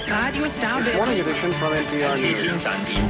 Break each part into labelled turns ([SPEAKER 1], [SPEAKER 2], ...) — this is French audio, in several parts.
[SPEAKER 1] Radio Star
[SPEAKER 2] Morning edition from NPR News.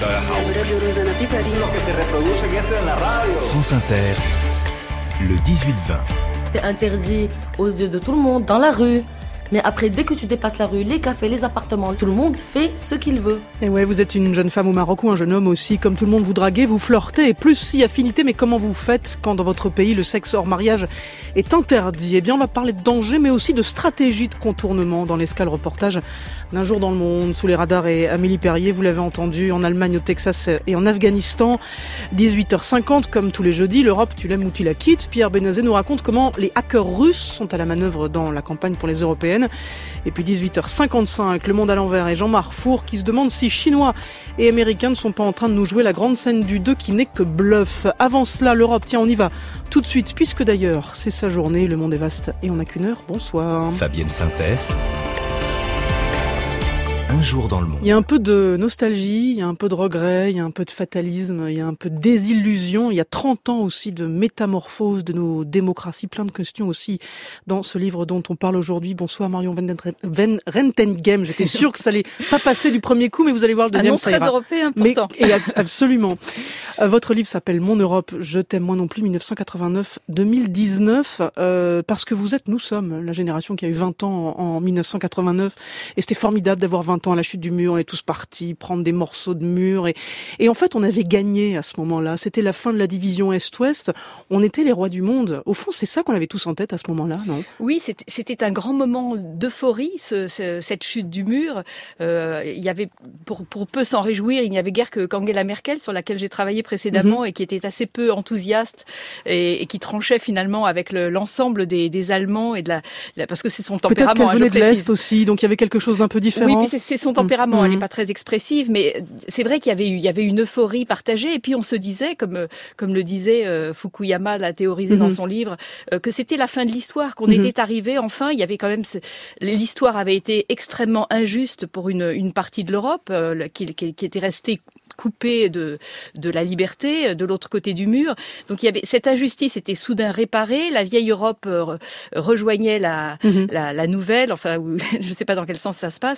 [SPEAKER 3] France Inter, le 18-20.
[SPEAKER 4] C'est interdit aux yeux de tout le monde, dans la rue. Mais après, dès que tu dépasses la rue, les cafés, les appartements, tout le monde fait ce qu'il veut.
[SPEAKER 5] Et ouais, vous êtes une jeune femme au Maroc ou un jeune homme aussi. Comme tout le monde, vous draguez, vous flirtez, et plus si affinité. Mais comment vous faites quand dans votre pays, le sexe hors mariage est interdit? Eh bien, on va parler de danger, mais aussi de stratégie de contournement dans l'escale reportage d'un jour dans le monde, sous les radars. Et Amélie Perrier, vous l'avez entendu, en Allemagne, au Texas et en Afghanistan. 18h50, comme tous les jeudis, l'Europe, tu l'aimes ou tu la quittes. Pierre Benazet nous raconte comment les hackers russes sont à la manœuvre dans la campagne pour les européennes. Et puis 18h55, Le Monde à l'envers et Jean-Marc Four qui se demande si Chinois et Américains ne sont pas en train de nous jouer la grande scène du 2 qui n'est que bluff. Avant cela, l'Europe, tiens, on y va tout de suite, puisque d'ailleurs, c'est sa journée, le monde est vaste et on n'a qu'une heure. Bonsoir.
[SPEAKER 3] Fabienne Synthèse. Un jour dans le monde.
[SPEAKER 5] Il y a un peu de nostalgie, il y a un peu de regret, il y a un peu de fatalisme, il y a un peu de désillusion. Il y a 30 ans aussi de métamorphose de nos démocraties. Plein de questions aussi dans ce livre dont on parle aujourd'hui. Bonsoir Marion Van Rentengem. J'étais sûre que ça allait pas passer du premier coup, mais vous allez voir le deuxième, ça ira.
[SPEAKER 6] Très européen pourtant.
[SPEAKER 5] Absolument. Votre livre s'appelle Mon Europe, je t'aime moi non plus, 1989-2019, parce que nous sommes la génération qui a eu 20 ans en 1989, et c'était formidable d'avoir 20 ans à la chute du mur, on est tous partis prendre des morceaux de mur, et en fait on avait gagné à ce moment-là, c'était la fin de la division Est-Ouest, on était les rois du monde. Au fond, c'est ça qu'on avait tous en tête à ce moment-là, non?
[SPEAKER 6] Oui, c'était un grand moment d'euphorie, cette chute du mur. Il y avait, pour peu s'en réjouir, il n'y avait guère qu'Angela Merkel, sur laquelle j'ai travaillé précédemment, et qui était assez peu enthousiaste, et qui tranchait finalement avec l'ensemble des Allemands, et parce que c'est son tempérament.
[SPEAKER 5] Peut-être qu'elle venait de l'Est aussi, donc il y avait quelque chose d'un peu différent.
[SPEAKER 6] Oui, puis c'est son tempérament, elle n'est pas très expressive, mais c'est vrai qu'il y avait une euphorie partagée, et puis on se disait, comme le disait Fukuyama, l'a théorisé dans son livre, que c'était la fin de l'histoire, qu'on était arrivé enfin. Il y avait quand même l'histoire avait été extrêmement injuste pour une partie de l'Europe qui était restée coupée de la liberté de l'autre côté du mur. Donc il y avait cette injustice était soudain réparée. La vieille Europe rejoignait la nouvelle. Enfin, je ne sais pas dans quel sens ça se passe.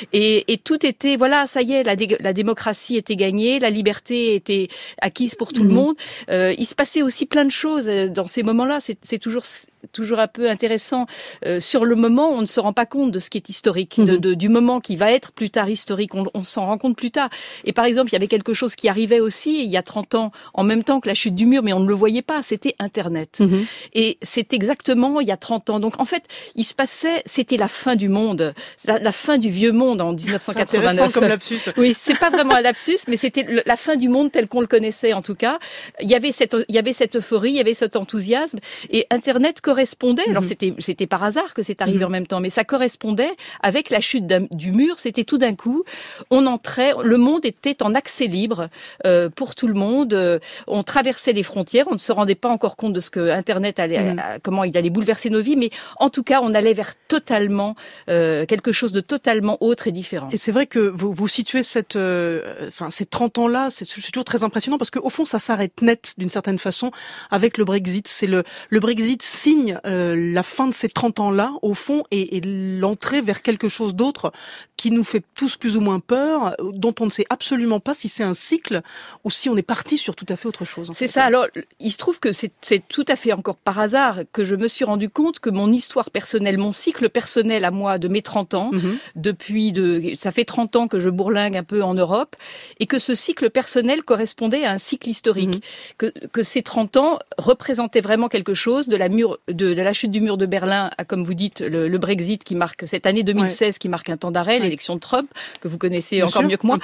[SPEAKER 6] Et tout était, voilà, ça y est, la démocratie était gagnée, la liberté était acquise pour tout le monde. Il se passait aussi plein de choses dans ces moments-là. C'est toujours un peu intéressant. Sur le moment, on ne se rend pas compte de ce qui est historique, du moment qui va être plus tard historique. On s'en rend compte plus tard. Et par exemple, il y avait quelque chose qui arrivait aussi il y a 30 ans, en même temps que la chute du mur, mais on ne le voyait pas, c'était Internet. Et c'est exactement il y a 30 ans. Donc en fait, il se passait, c'était la fin du monde, la fin du vieux monde en 1989. C'est
[SPEAKER 5] intéressant comme lapsus.
[SPEAKER 6] Oui, c'est pas vraiment un lapsus, mais c'était la fin du monde tel qu'on le connaissait en tout cas. Il y avait cette euphorie, il y avait cet enthousiasme, et Internet correspondait. Alors c'était par hasard que c'est arrivé en même temps, mais ça correspondait avec la chute du mur. C'était tout d'un coup, on entrait, le monde était en accès libre pour tout le monde. On traversait les frontières, on ne se rendait pas encore compte de ce que Internet comment il allait bouleverser nos vies, mais en tout cas, on allait vers totalement quelque chose de totalement autre et différent.
[SPEAKER 5] Et c'est vrai que vous situez ces 30 ans-là, c'est toujours très impressionnant parce qu'au fond, ça s'arrête net d'une certaine façon avec le Brexit. C'est le Brexit signe la fin de ces 30 ans-là, au fond, et l'entrée vers quelque chose d'autre qui nous fait tous plus ou moins peur, dont on ne sait absolument pas si c'est un cycle ou si on est parti sur tout à fait autre chose.
[SPEAKER 6] C'est ça. Alors, il se trouve que c'est tout à fait encore par hasard que je me suis rendu compte que mon histoire personnelle, mon cycle personnel à moi de mes 30 ans, ça fait 30 ans que je bourlingue un peu en Europe, et que ce cycle personnel correspondait à un cycle historique. Que ces 30 ans représentaient vraiment quelque chose de la chute du mur de Berlin à, comme vous dites, le Brexit qui marque cette année 2016 qui marque un temps d'arrêt, l'élection de Trump, que vous connaissez encore mieux que moi,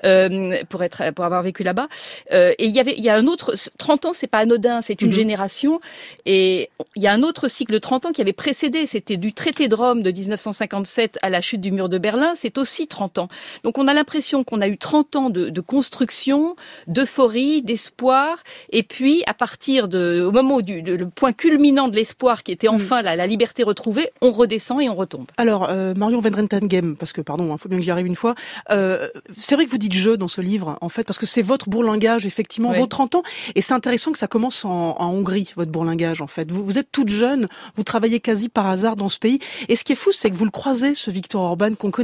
[SPEAKER 6] pour avoir vécu là-bas. Et il y a un autre, 30 ans, c'est pas anodin, c'est une génération, et il y a un autre cycle de 30 ans qui avait précédé, c'était du traité de Rome de 1957 à la chute du mur de Berlin, c'est aussi 30 ans. Donc on a l'impression qu'on a eu 30 ans de construction, d'euphorie, d'espoir, et puis à partir au moment où le point culminant de l'espoir qui était enfin la liberté retrouvée, on redescend et on retombe.
[SPEAKER 5] Alors, Marion Van Rentengem, parce que, pardon, faut bien que j'y arrive une fois, c'est vrai que vous dites je dans ce livre, en fait, parce que c'est votre bourlingage, effectivement, vos 30 ans, et c'est intéressant que ça commence en Hongrie, votre bourlingage, en fait. Vous êtes toute jeune, vous travaillez quasi par hasard dans ce pays, et ce qui est fou, c'est que vous le croisez, ce Viktor Orban qu'on connaît aujourd'hui,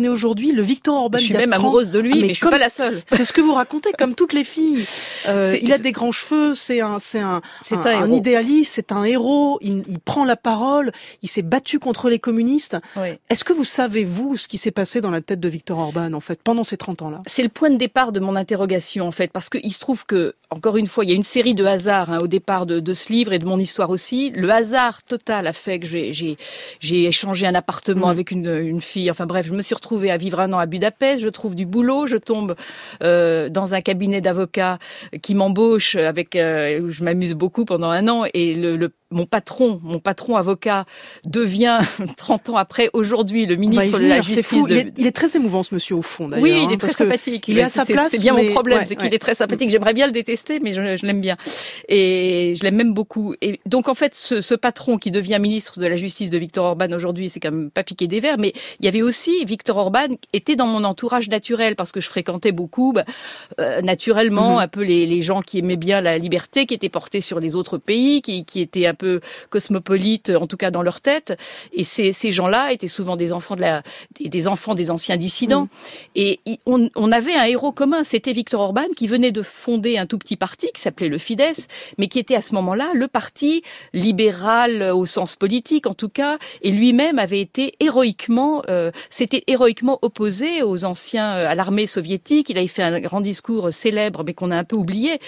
[SPEAKER 5] vie. Le Victor Orban.
[SPEAKER 6] Je suis même amoureuse de lui, mais je suis pas la seule.
[SPEAKER 5] C'est ce que vous racontez, comme toutes les filles. Il a des grands cheveux, c'est un idéaliste, c'est un héros. Il prend la parole. Il s'est battu contre les communistes.
[SPEAKER 6] Oui.
[SPEAKER 5] Est-ce que vous savez, vous, ce qui s'est passé dans la tête de Viktor Orban, en fait, pendant ces 30 ans-là?
[SPEAKER 6] C'est le point de départ de mon interrogation, en fait, parce qu'il se trouve que, encore une fois, il y a une série de hasards au départ de ce livre et de mon histoire aussi. Le hasard total a fait que j'ai échangé un appartement avec une fille. Enfin bref, je me suis retrouvée à vivre un an à Budapest. Je trouve du boulot. Je tombe dans un cabinet d'avocats qui m'embauche où je m'amuse beaucoup pendant un an. Et mon patron avocat devient 30 ans après, aujourd'hui, le ministre de la Justice.
[SPEAKER 5] C'est fou. Il est très émouvant, ce monsieur, au fond, d'ailleurs.
[SPEAKER 6] Oui, il est très sympathique.
[SPEAKER 5] Il est à sa place.
[SPEAKER 6] C'est bien mon problème, c'est qu'il est très sympathique. J'aimerais bien le détester, mais je l'aime bien. Et je l'aime même beaucoup. Et donc, en fait, ce patron qui devient ministre de la Justice de Viktor Orban aujourd'hui, c'est quand même pas piqué des verres, mais il y avait aussi, Viktor Orban était dans mon entourage naturel, parce que je fréquentais beaucoup, naturellement, un peu les gens qui aimaient bien la liberté, qui étaient portés sur les autres pays, qui étaient un peu cosmopolites, en tout cas dans leur tête. Et ces gens-là étaient souvent des enfants des anciens dissidents. Et on avait un héros commun, c'était Viktor Orban, qui venait de fonder un tout petit parti qui s'appelait le Fidesz, mais qui était à ce moment-là le parti libéral au sens politique, en tout cas, et lui-même avait été s'était héroïquement opposé aux anciens, à l'armée soviétique. Il avait fait un grand discours célèbre, mais qu'on a un peu oublié,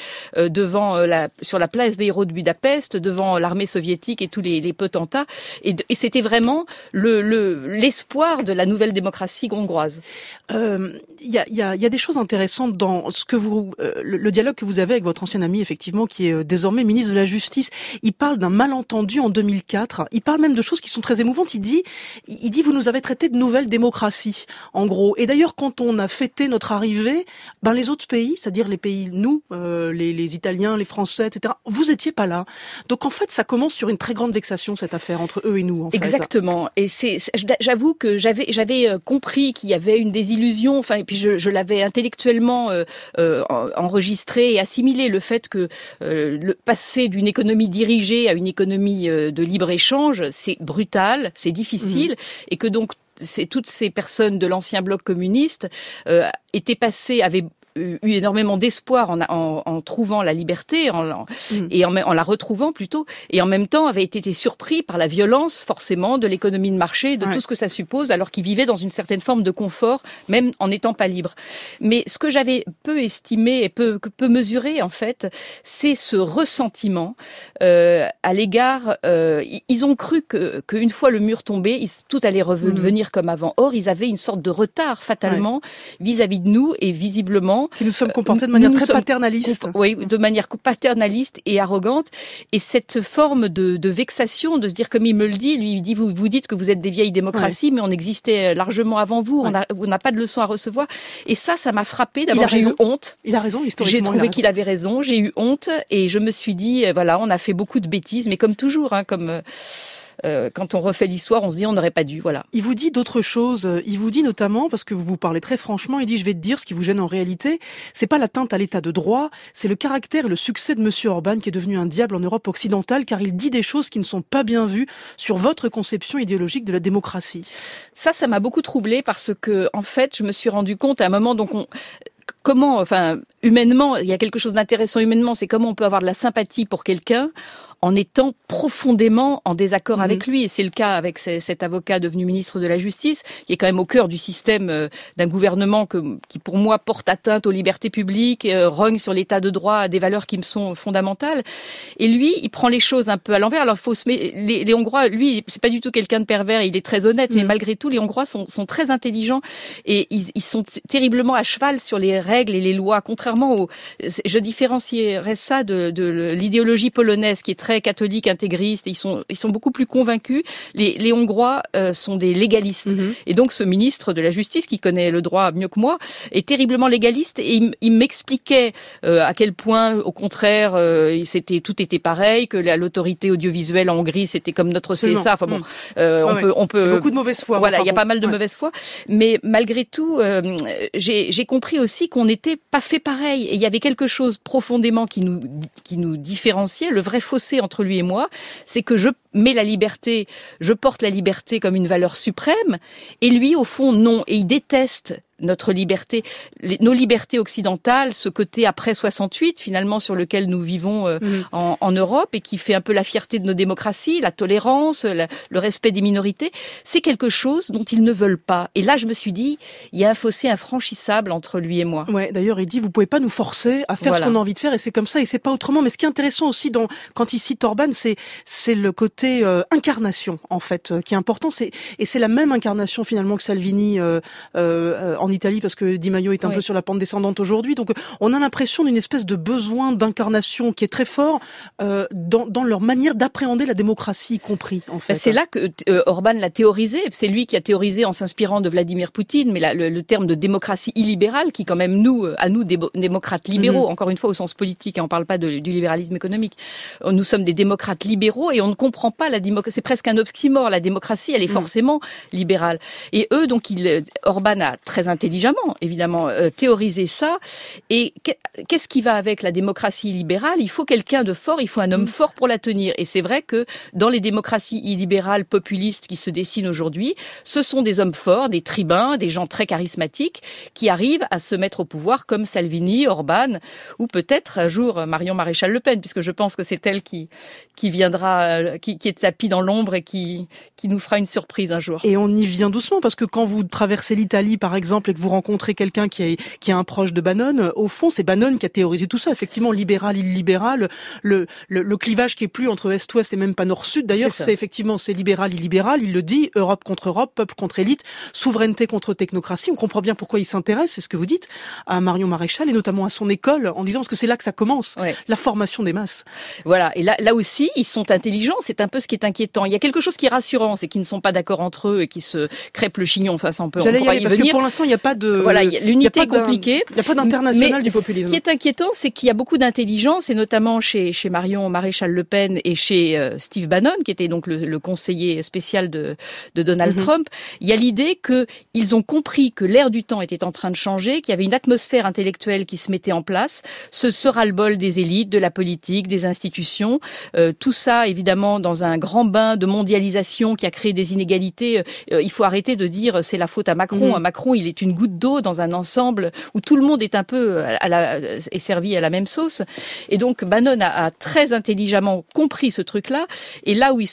[SPEAKER 6] sur la place des héros de Budapest, devant l'armée soviétique et tous les potentats. Et c'était vraiment l'espoir de la nouvelle démocratie hongroise.
[SPEAKER 5] Il y a des choses intéressantes dans ce que le dialogue que vous avez avec votre ancien ami, effectivement, qui est désormais ministre de la Justice. Il parle d'un malentendu en 2004. Il parle même de choses qui sont très émouvantes. Il dit, vous nous avez traité de nouvelle démocratie, en gros. Et d'ailleurs, quand on a fêté notre arrivée, les autres pays, c'est-à-dire les pays, nous, les Italiens, les Français, etc., vous étiez pas là. Donc, en fait, ça commence sur une très grande vexation, cette affaire, entre eux et nous, en fait.
[SPEAKER 6] Exactement. Et j'avoue que j'avais compris qu'il y avait une désillusion, enfin, et puis je l'avais intellectuellement enregistré et assimilé, le fait que le passer d'une économie dirigée à une économie de libre-échange, c'est brutal, c'est difficile, et que donc toutes ces personnes de l'ancien bloc communiste avaient eu énormément d'espoir en trouvant la liberté, et en la retrouvant plutôt, et en même temps avaient été surpris par la violence forcément de l'économie de marché, de tout ce que ça suppose, alors qu'ils vivaient dans une certaine forme de confort, même en n'étant pas libres. Mais ce que j'avais peu estimé et peu mesuré en fait, c'est ce ressentiment à l'égard. Ils ont cru qu'une fois le mur tombé, tout allait revenir comme avant. Or, ils avaient une sorte de retard fatalement vis-à-vis de nous, et visiblement
[SPEAKER 5] qui nous sommes comportés de manière très paternaliste.
[SPEAKER 6] Oui, de manière paternaliste et arrogante. Et cette forme de vexation, de se dire, comme il me le dit, lui, il dit, vous dites que vous êtes des vieilles démocraties, mais on existait largement avant vous, on n'a pas de leçons à recevoir. Et ça m'a frappé. D'abord, j'ai eu honte.
[SPEAKER 5] Il a raison, historiquement.
[SPEAKER 6] J'ai trouvé qu'il avait raison, j'ai eu honte, et je me suis dit, voilà, on a fait beaucoup de bêtises, mais comme toujours, quand on refait l'histoire, on se dit on n'aurait pas dû, voilà.
[SPEAKER 5] Il vous dit d'autres choses. Il vous dit notamment, parce que vous vous parlez très franchement, il dit, je vais te dire ce qui vous gêne en réalité, c'est pas l'atteinte à l'état de droit, c'est le caractère et le succès de monsieur Orban qui est devenu un diable en Europe occidentale, car il dit des choses qui ne sont pas bien vues sur votre conception idéologique de la démocratie.
[SPEAKER 6] Ça m'a beaucoup troublée, parce que, en fait, je me suis rendu compte à un moment, donc humainement, il y a quelque chose d'intéressant humainement, c'est comment on peut avoir de la sympathie pour quelqu'un en étant profondément en désaccord avec lui. Et c'est le cas avec cet avocat devenu ministre de la Justice, qui est quand même au cœur du système d'un gouvernement qui, pour moi, porte atteinte aux libertés publiques, rogne sur l'état de droit, des valeurs qui me sont fondamentales. Et lui, il prend les choses un peu à l'envers. Alors, les Hongrois, lui, c'est pas du tout quelqu'un de pervers, il est très honnête, mais malgré tout, les Hongrois sont très intelligents, et ils sont terriblement à cheval sur les règles et les lois, contrairement je différencierais ça de l'idéologie polonaise, qui est très catholique, intégriste, et ils sont beaucoup plus convaincus. Les Hongrois sont des légalistes. Et donc ce ministre de la Justice, qui connaît le droit mieux que moi, est terriblement légaliste, et il m'expliquait à quel point, au contraire, tout était pareil, que l'autorité audiovisuelle en Hongrie, c'était comme notre CSA. Enfin bon, on peut
[SPEAKER 5] beaucoup de mauvaise foi.
[SPEAKER 6] Voilà, il y a pas mal de mauvaise foi, mais malgré tout, j'ai compris aussi qu'on n'était pas fait pareil, et il y avait quelque chose profondément qui nous différenciait. Le vrai fossé entre lui et moi, c'est que met la liberté, je porte la liberté comme une valeur suprême, et lui, au fond, non. Et il déteste notre liberté, nos libertés occidentales, ce côté après 68 finalement sur lequel nous vivons en Europe et qui fait un peu la fierté de nos démocraties, la tolérance, le respect des minorités, c'est quelque chose dont ils ne veulent pas. Et là, je me suis dit, il y a un fossé infranchissable entre lui et moi.
[SPEAKER 5] Ouais, d'ailleurs, il dit, vous pouvez pas nous forcer à faire ce qu'on a envie de faire, et c'est comme ça, et c'est pas autrement. Mais ce qui est intéressant aussi quand il cite Orban, c'est le côté incarnation, en fait, qui est important. Et c'est la même incarnation finalement que Salvini en Italie, parce que Di Maio est un peu sur la pente descendante aujourd'hui. Donc on a l'impression d'une espèce de besoin d'incarnation qui est très fort dans leur manière d'appréhender la démocratie, y compris, en fait.
[SPEAKER 6] C'est là que Orban l'a théorisé. C'est lui qui a théorisé en s'inspirant de Vladimir Poutine, mais le terme de démocratie illibérale, qui quand même nous démocrates libéraux, encore une fois au sens politique, hein, on parle pas du libéralisme économique. Nous sommes des démocrates libéraux et on ne comprend pas la démocratie. C'est presque un oxymore. La démocratie, elle est forcément libérale. Et eux, donc, Orban a très intelligemment, évidemment, théorisé ça. Et qu'est-ce qui va avec la démocratie libérale ? Il faut quelqu'un de fort, il faut un homme fort pour la tenir. Et c'est vrai que dans les démocraties illibérales populistes qui se dessinent aujourd'hui, ce sont des hommes forts, des tribuns, des gens très charismatiques qui arrivent à se mettre au pouvoir comme Salvini, Orban, ou peut-être un jour Marion Maréchal Le Pen, puisque je pense que c'est elle qui viendra, qui est tapie dans l'ombre et qui nous fera une surprise un jour.
[SPEAKER 5] Et on y vient doucement, parce que quand vous traversez l'Italie, par exemple, et que vous rencontrez quelqu'un qui est un proche de Bannon, au fond, c'est Bannon qui a théorisé tout ça. Effectivement, libéral, illibéral, le clivage qui est plus entre Est-Ouest et même pas Nord-Sud. D'ailleurs, c'est libéral, illibéral. Il le dit, Europe contre Europe, peuple contre élite, souveraineté contre technocratie. On comprend bien pourquoi il s'intéresse, c'est ce que vous dites, à Marion Maréchal et notamment à son école, en disant parce que c'est là que ça commence, la formation des masses.
[SPEAKER 6] Voilà. Et là aussi, ils sont intelligents. C'est un peu ce qui est inquiétant. Il y a quelque chose qui est rassurant, c'est qu'ils ne sont pas d'accord entre eux et qui se crêpent le chignon. Enfin, ça, on pourra y venir.
[SPEAKER 5] Parce que pour l'instant, il n'y a pas de...
[SPEAKER 6] Voilà, l'unité est compliquée.
[SPEAKER 5] Il n'y a pas d'international du populisme.
[SPEAKER 6] Ce qui est inquiétant, c'est qu'il y a beaucoup d'intelligence, et notamment chez Marion Maréchal Le Pen et chez Steve Bannon, qui était donc le conseiller spécial de Donald Trump. Il y a l'idée qu'ils ont compris que l'air du temps était en train de changer, qu'il y avait une atmosphère intellectuelle qui se mettait en place. Ce ras-le-bol des élites, de la politique, des institutions. Tout ça, évidemment, dans un grand bain de mondialisation qui a créé des inégalités. Il faut arrêter de dire c'est la faute à Macron. Macron, il est une goutte d'eau dans un ensemble où tout le monde est un peu est servi à la même sauce. Et donc Bannon a très intelligemment compris ce truc-là. Et là où ils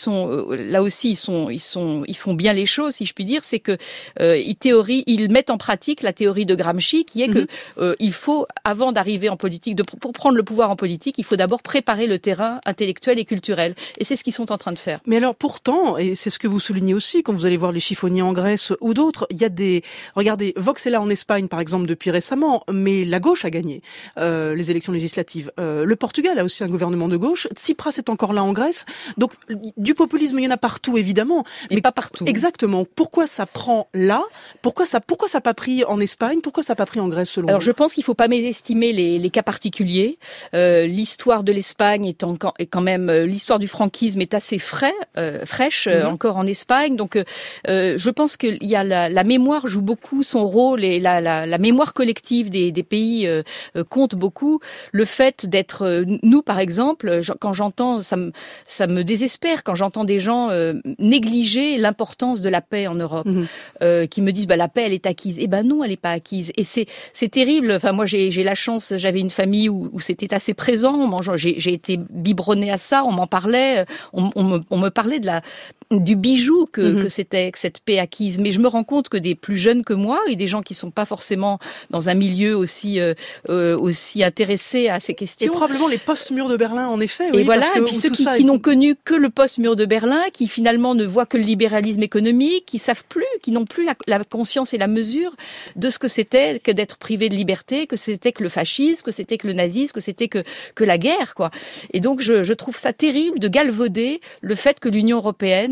[SPEAKER 6] font bien les choses, si je puis dire, c'est que ils mettent en pratique la théorie de Gramsci, qui est que il faut, avant d'arriver en politique, pour prendre le pouvoir en politique, il faut d'abord préparer le terrain intellectuel et culturel. Et c'est ce qu'ils sont en train de faire.
[SPEAKER 5] Mais alors pourtant, et c'est ce que vous soulignez aussi quand vous allez voir les chiffonniers en Grèce ou d'autres, il y a regardez, Vox est là en Espagne par exemple depuis récemment, mais la gauche a gagné les élections législatives. Le Portugal a aussi un gouvernement de gauche. Tsipras est encore là en Grèce. Donc du populisme, il y en a partout évidemment,
[SPEAKER 6] mais pas partout.
[SPEAKER 5] Exactement. Pourquoi ça prend là ? Pourquoi ça n'a pas pris en Espagne ? Pourquoi ça n'a pas pris en Grèce selon vous ?
[SPEAKER 6] Je pense qu'il faut pas mésestimer les cas particuliers. L'histoire de l'Espagne est quand même l'histoire du franquisme est assez fraîche encore en Espagne. Donc je pense qu'il y a la mémoire joue beaucoup son rôle, et la mémoire collective des pays compte beaucoup. Le fait d'être nous par exemple, quand j'entends ça me désespère quand j'entends des gens négliger l'importance de la paix en Europe, qui me disent la paix elle est acquise. Eh ben non, elle est pas acquise. Et c'est terrible. Enfin moi j'ai la chance, j'avais une famille où c'était assez présent. J'ai été biberonnée à ça. On m'en parlait. On me parlait du bijou que c'était que cette paix acquise. Mais je me rends compte que des plus jeunes que moi et des gens qui sont pas forcément dans un milieu aussi intéressés à ces questions.
[SPEAKER 5] Et probablement les post-murs de Berlin, en effet.
[SPEAKER 6] Et voilà. Et puis ceux qui n'ont connu que le post-mur de Berlin, qui finalement ne voient que le libéralisme économique, qui n'ont plus la conscience et la mesure de ce que c'était que d'être privé de liberté, que c'était que le fascisme, que c'était que le nazisme, que c'était que la guerre, quoi. Et donc je trouve ça terrible de galvauder le fait que l'Union européenne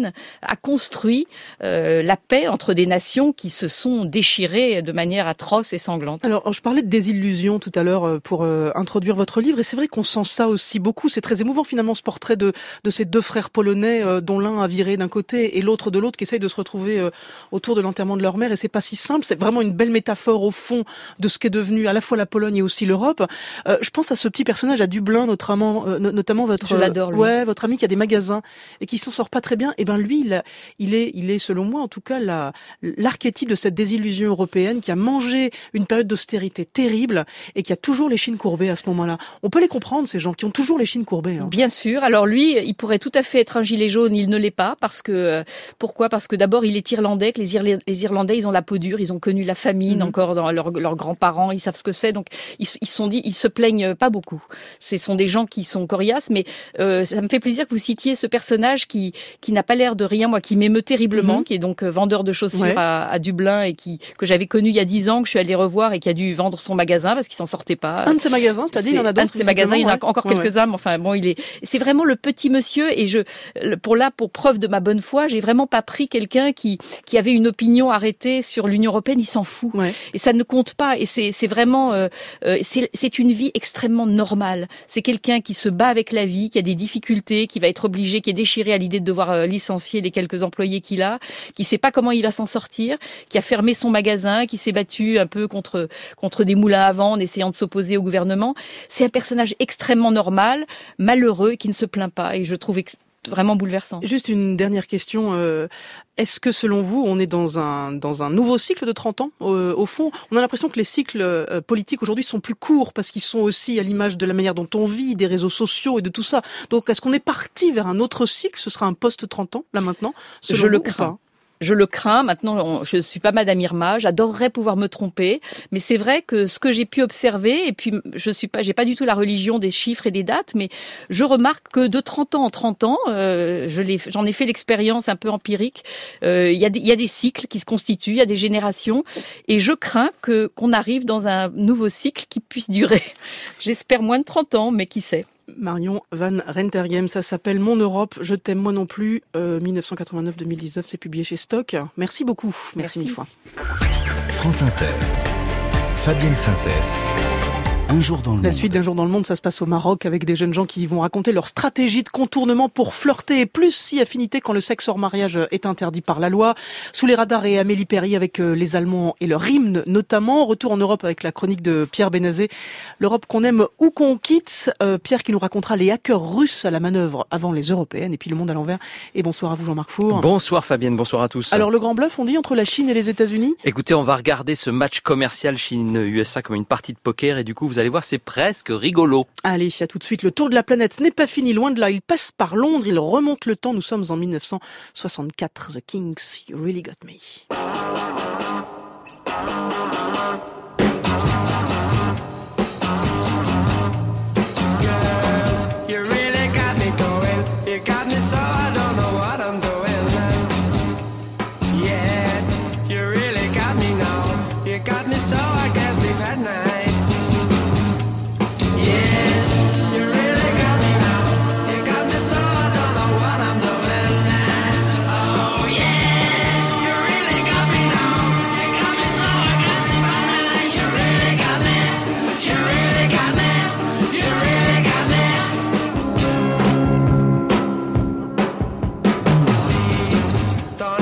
[SPEAKER 6] européenne a construit la paix entre des nations qui se sont déchirées de manière atroce et sanglante.
[SPEAKER 5] Alors, je parlais de désillusion tout à l'heure pour introduire votre livre, et c'est vrai qu'on sent ça aussi beaucoup. C'est très émouvant finalement ce portrait de ces deux frères polonais dont l'un a viré d'un côté et l'autre de l'autre, qui essayent de se retrouver autour de l'enterrement de leur mère, et c'est pas si simple. C'est vraiment une belle métaphore au fond de ce qu'est devenu à la fois la Pologne et aussi l'Europe. Je pense à ce petit personnage à Dublin, notamment votre,
[SPEAKER 6] je l'adore, lui.
[SPEAKER 5] Ouais, votre ami qui a des magasins et qui s'en sort pas très bien. Et ben lui, il est selon moi en tout cas l'archétype de cette désillusion européenne qui a mangé une période d'austérité terrible et qui a toujours les chines courbées à ce moment-là. On peut les comprendre, ces gens qui ont toujours les chines courbées. Hein.
[SPEAKER 6] Bien sûr. Alors lui, il pourrait tout à fait être un gilet jaune. Il ne l'est pas pourquoi ? Parce que d'abord, il est irlandais. Que les Irlandais, ils ont la peau dure. Ils ont connu la famine encore dans leurs grands-parents. Ils savent ce que c'est. Donc ils sont dit, ils se plaignent pas beaucoup. Ce sont des gens qui sont coriaces, mais ça me fait plaisir que vous citiez ce personnage qui n'a pas l'air de rien, moi, qui m'émeut terriblement, qui est donc vendeur de chaussures à Dublin et que j'avais connu il y a 10 ans, que je suis allée revoir et qui a dû vendre son magasin parce qu'il s'en sortait pas.
[SPEAKER 5] Un de ses magasins, c'est-à-dire il y en a d'autres.
[SPEAKER 6] Un de ses magasins, il y en a encore quelques-uns, mais enfin bon, c'est vraiment le petit monsieur, et pour preuve de ma bonne foi, j'ai vraiment pas pris quelqu'un qui avait une opinion arrêtée sur l'Union européenne, il s'en fout. Et ça ne compte pas, et c'est vraiment c'est une vie extrêmement normale. C'est quelqu'un qui se bat avec la vie, qui a des difficultés, qui va être obligé, qui est déchiré à l'idée de devoir licencier les quelques employés qu'il a, qui sait pas comment il va s'en sortir, qui a fermé son magasin, qui s'est battu un peu contre des moulins à vent en essayant de s'opposer au gouvernement. C'est un personnage extrêmement normal, malheureux, qui ne se plaint pas, et je trouve vraiment bouleversant.
[SPEAKER 5] Juste une dernière question. Est-ce que, selon vous, on est dans un nouveau cycle de 30 ans au fond, on a l'impression que les cycles politiques aujourd'hui sont plus courts parce qu'ils sont aussi à l'image de la manière dont on vit, des réseaux sociaux et de tout ça. Donc, est-ce qu'on est parti vers un autre cycle ? Ce sera un post-30 ans, là, maintenant ?
[SPEAKER 6] Je le crains. Je le crains. Maintenant, je suis pas Madame Irma. J'adorerais pouvoir me tromper, mais c'est vrai que ce que j'ai pu observer, et puis j'ai pas du tout la religion des chiffres et des dates, mais je remarque que de 30 ans en 30 ans, j'en ai fait l'expérience un peu empirique. Il y a des cycles qui se constituent, il y a des générations, et je crains qu'on arrive dans un nouveau cycle qui puisse durer. J'espère moins de 30 ans, mais qui sait.
[SPEAKER 5] Marion Van Rentergem, ça s'appelle Mon Europe, je t'aime moi non plus, 1989-2019, c'est publié chez Stock. Merci beaucoup, merci mille fois.
[SPEAKER 3] France Inter, Fabienne Synthèse. Un jour dans le monde.
[SPEAKER 5] La suite d'Un jour dans le monde, ça se passe au Maroc avec des jeunes gens qui vont raconter leur stratégie de contournement pour flirter et plus si affinité quand le sexe hors mariage est interdit par la loi. Sous les radars et Amélie Perry avec les Allemands et leur hymne notamment. Retour en Europe avec la chronique de Pierre Benazé. L'Europe qu'on aime ou qu'on quitte. Pierre qui nous racontera les hackers russes à la manœuvre avant les européennes et puis le monde à l'envers. Et bonsoir à vous Jean-Marc Four.
[SPEAKER 1] Bonsoir Fabienne, bonsoir à tous.
[SPEAKER 5] Alors le grand bluff, on dit, entre la Chine et les États-Unis ?
[SPEAKER 1] Écoutez, on va regarder ce match commercial Chine-USA comme une partie de poker et du coup vous allez voir, c'est presque rigolo.
[SPEAKER 5] Allez, à tout de suite. Le tour de la planète n'est pas fini, loin de là. Il passe par Londres, il remonte le temps. Nous sommes en 1964. The Kinks, You Really Got Me.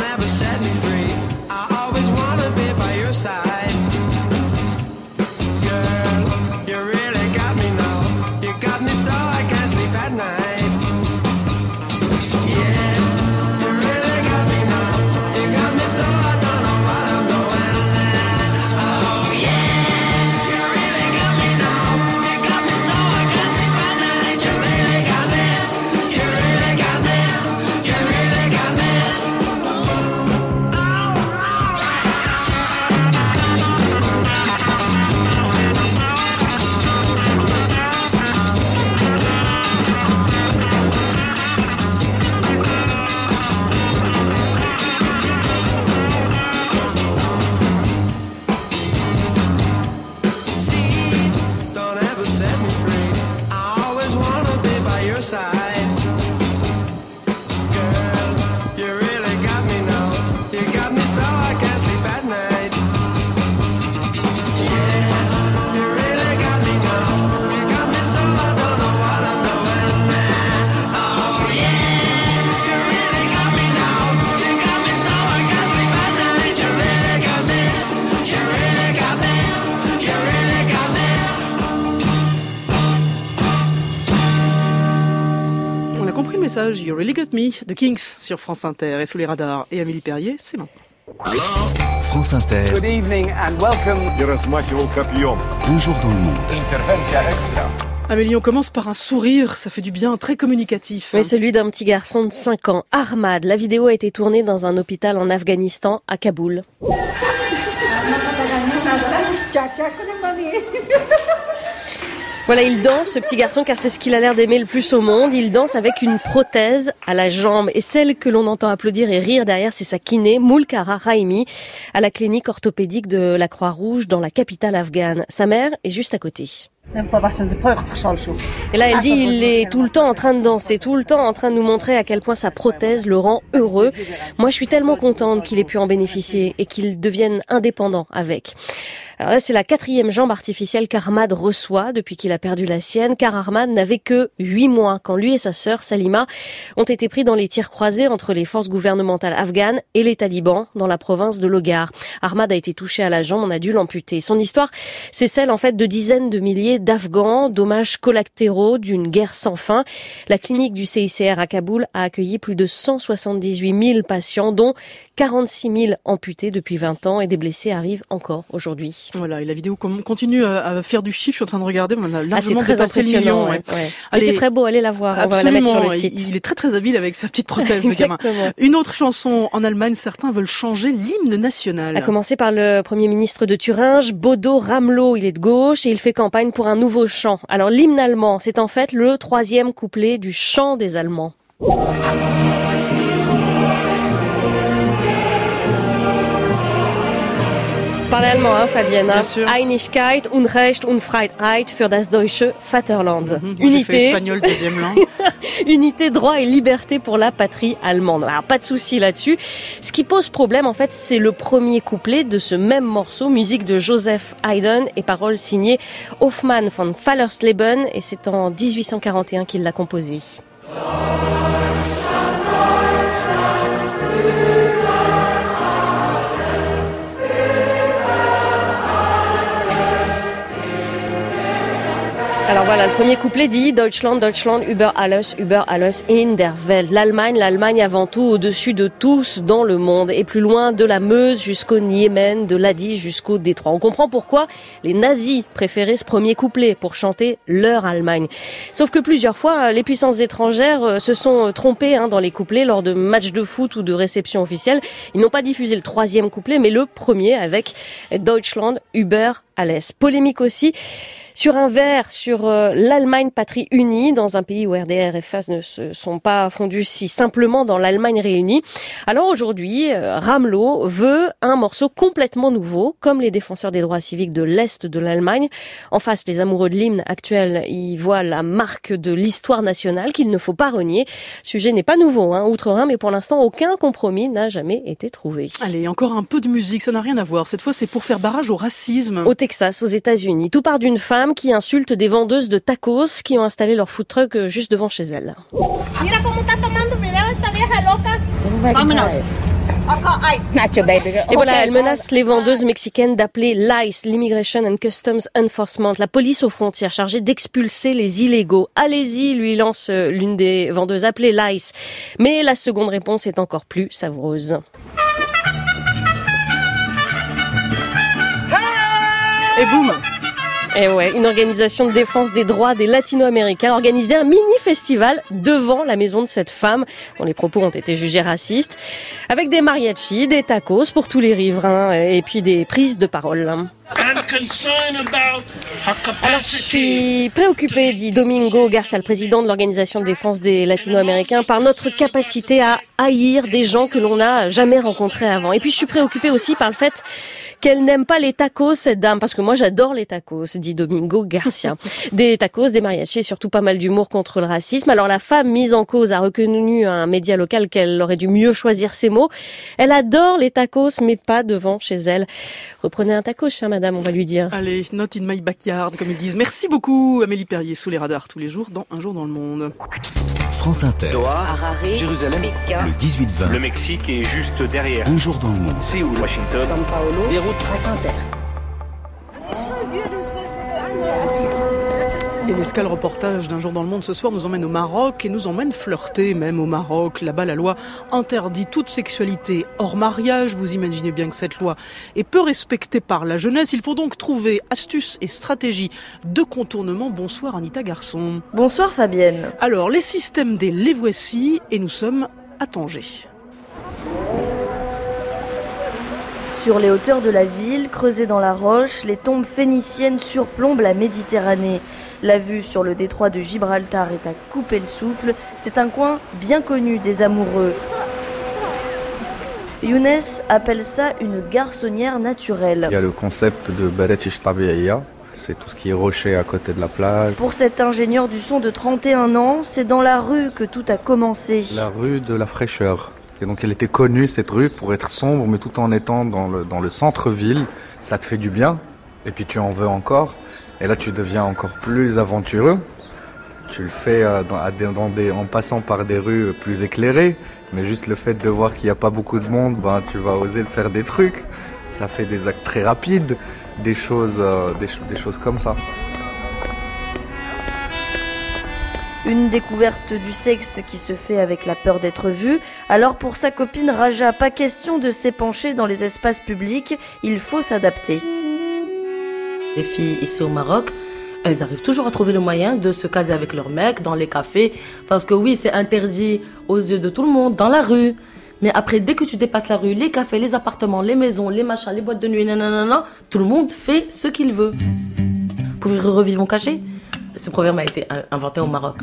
[SPEAKER 7] Set me free. I always wanna be by your side.
[SPEAKER 5] messages. You Really Got Me, The Kings sur France Inter et sous les radars. Et Amélie Perrier, c'est maintenant.
[SPEAKER 3] France Inter.
[SPEAKER 2] Good evening and welcome.
[SPEAKER 3] Un jour dans le monde.
[SPEAKER 5] Amélie, on commence par un sourire, ça fait du bien, très communicatif.
[SPEAKER 7] Oui, celui d'un petit garçon de 5 ans, Ahmad. La vidéo a été tournée dans un hôpital en Afghanistan, à Kaboul. Voilà, il danse, ce petit garçon, car c'est ce qu'il a l'air d'aimer le plus au monde. Il danse avec une prothèse à la jambe. Et celle que l'on entend applaudir et rire derrière, c'est sa kiné, Mulkara Raimi, à la clinique orthopédique de la Croix-Rouge dans la capitale afghane. Sa mère est juste à côté. Et là, elle dit, il est tout le temps en train de danser, tout le temps en train de nous montrer à quel point sa prothèse le rend heureux. Moi, je suis tellement contente qu'il ait pu en bénéficier et qu'il devienne indépendant avec. Alors là, c'est la 4e jambe artificielle qu'Ahmad reçoit depuis qu'il a perdu la sienne, car Ahmad n'avait que 8 mois quand lui et sa sœur Salima ont été pris dans les tirs croisés entre les forces gouvernementales afghanes et les talibans dans la province de Logar. Ahmad a été touché à la jambe, on a dû l'amputer. Son histoire, c'est celle en fait de dizaines de milliers d'Afghans, dommages collatéraux d'une guerre sans fin. La clinique du CICR à Kaboul a accueilli plus de 178 000 patients, dont 46 000 amputés depuis 20 ans et des blessés arrivent encore aujourd'hui.
[SPEAKER 5] Voilà, et la vidéo continue à faire du chiffre, je suis en train de regarder, on a largement
[SPEAKER 7] c'est très
[SPEAKER 5] dépassé le million.
[SPEAKER 7] Ouais. Allez, c'est très beau, allez la voir, on va la mettre sur le site.
[SPEAKER 5] Il est très très habile avec sa petite prothèse, le gamin. Une autre chanson en Allemagne, certains veulent changer l'hymne national.
[SPEAKER 7] À commencer par le Premier ministre de Thuringe, Bodo Ramelow, il est de gauche et il fait campagne pour un nouveau chant. Alors l'hymne allemand, c'est en fait le 3e couplet du chant des Allemands. Parlez allemand, hein, Fabienne. Einigkeit, Unrecht und Freiheit für das deutsche Vaterland.
[SPEAKER 5] Unité. J'ai fait espagnol, deuxième langue.
[SPEAKER 7] Unité, droit et liberté pour la patrie allemande. Alors, pas de souci là-dessus. Ce qui pose problème, en fait, c'est le premier couplet de ce même morceau, musique de Joseph Haydn et paroles signées Hoffmann von Fallersleben, et c'est en 1841 qu'il l'a composé. Alors voilà, le premier couplet dit Deutschland, Deutschland, über alles in der Welt. L'Allemagne avant tout, au-dessus de tous dans le monde. Et plus loin, de la Meuse jusqu'au Niémen, de l'Adi jusqu'au Détroit. On comprend pourquoi les nazis préféraient ce premier couplet pour chanter leur Allemagne. Sauf que plusieurs fois, les puissances étrangères se sont trompées dans les couplets lors de matchs de foot ou de réceptions officielles. Ils n'ont pas diffusé le 3e couplet, mais le premier avec Deutschland, über alles. Polémique aussi sur un vers sur l'Allemagne patrie unie, dans un pays où RDR et FAS ne se sont pas fondus si simplement dans l'Allemagne réunie. Alors aujourd'hui, Ramelow veut un morceau complètement nouveau, comme les défenseurs des droits civiques de l'Est de l'Allemagne. En face, les amoureux de l'hymne actuel y voient la marque de l'histoire nationale qu'il ne faut pas renier. Le sujet n'est pas nouveau, outre-Rhin, mais pour l'instant, aucun compromis n'a jamais été trouvé.
[SPEAKER 5] Allez, encore un peu de musique, ça n'a rien à voir. Cette fois, c'est pour faire barrage au racisme.
[SPEAKER 7] Au Texas, aux États-Unis. Tout part d'une femme qui insulte des vendeuses de tacos qui ont installé leur food truck juste devant chez elle. Et voilà, elle menace les vendeuses mexicaines d'appeler l'ICE, l'Immigration and Customs Enforcement, la police aux frontières chargée d'expulser les illégaux. Allez-y, lui lance l'une des vendeuses, appelez l'ICE. Mais la seconde réponse est encore plus savoureuse.
[SPEAKER 5] Et boum!
[SPEAKER 7] Et ouais, une organisation de défense des droits des latino-américains a organisé un mini-festival devant la maison de cette femme, dont les propos ont été jugés racistes, avec des mariachis, des tacos pour tous les riverains, et puis des prises de parole. Alors, je suis préoccupé, dit Domingo Garcia, le président de l'organisation de défense des latino-américains, par notre capacité à haïr des gens que l'on n'a jamais rencontrés avant. Et puis, je suis préoccupé aussi par le fait qu'elle n'aime pas les tacos, cette dame, parce que moi j'adore les tacos, dit Domingo Garcia. Des tacos, des mariachis et surtout pas mal d'humour contre le racisme. Alors la femme mise en cause a reconnu à un média local qu'elle aurait dû mieux choisir ses mots. Elle adore les tacos, mais pas devant chez elle. Reprenez un tacos, chère madame, on va lui dire.
[SPEAKER 5] Allez, not in my backyard, comme ils disent. Merci beaucoup, Amélie Perrier, sous les radars, tous les jours, dans Un jour dans le monde.
[SPEAKER 3] France Inter.
[SPEAKER 2] Doha, Jérusalem,
[SPEAKER 3] le 18-20.
[SPEAKER 8] Le Mexique est juste derrière.
[SPEAKER 3] Un jour dans le monde.
[SPEAKER 8] Séoul, Washington,
[SPEAKER 2] São Paulo,
[SPEAKER 8] Beyrouth.
[SPEAKER 2] France Inter.
[SPEAKER 5] Et l'escale reportage d'Un jour dans le monde ce soir nous emmène au Maroc et nous emmène flirter même au Maroc. Là-bas, la loi interdit toute sexualité hors mariage. Vous imaginez bien que cette loi est peu respectée par la jeunesse. Il faut donc trouver astuces et stratégies de contournement. Bonsoir Anita Garçon.
[SPEAKER 9] Bonsoir Fabienne.
[SPEAKER 5] Alors, les systèmes D, les voici et nous sommes à Tanger.
[SPEAKER 9] Sur les hauteurs de la ville, creusées dans la roche, les tombes phéniciennes surplombent la Méditerranée. La vue sur le détroit de Gibraltar est à couper le souffle. C'est un coin bien connu des amoureux. Younes appelle ça une garçonnière naturelle.
[SPEAKER 10] Il y a le concept de Baratish Tabi'iyya, c'est tout ce qui est rocher à côté de la plage.
[SPEAKER 9] Pour cet ingénieur du son de 31 ans, c'est dans la rue que tout a commencé.
[SPEAKER 10] La rue de la fraîcheur. Et donc elle était connue, cette rue, pour être sombre, mais tout en étant dans le centre-ville. Ça te fait du bien, et puis tu en veux encore. Et là tu deviens encore plus aventureux. Tu le fais en passant par des rues plus éclairées. Mais juste le fait de voir qu'il n'y a pas beaucoup de monde, tu vas oser faire des trucs. Ça fait des actes très rapides, des choses comme ça.
[SPEAKER 9] Une découverte du sexe qui se fait avec la peur d'être vue. Alors pour sa copine Raja, pas question de s'épancher dans les espaces publics, il faut s'adapter.
[SPEAKER 4] Les filles ici au Maroc, elles arrivent toujours à trouver le moyen de se caser avec leurs mecs dans les cafés. Parce que oui, c'est interdit aux yeux de tout le monde, dans la rue. Mais après, dès que tu dépasses la rue, les cafés, les appartements, les maisons, les machins, les boîtes de nuit, nanana, tout le monde fait ce qu'il veut. Pour revivre caché. Ce proverbe a été inventé au Maroc.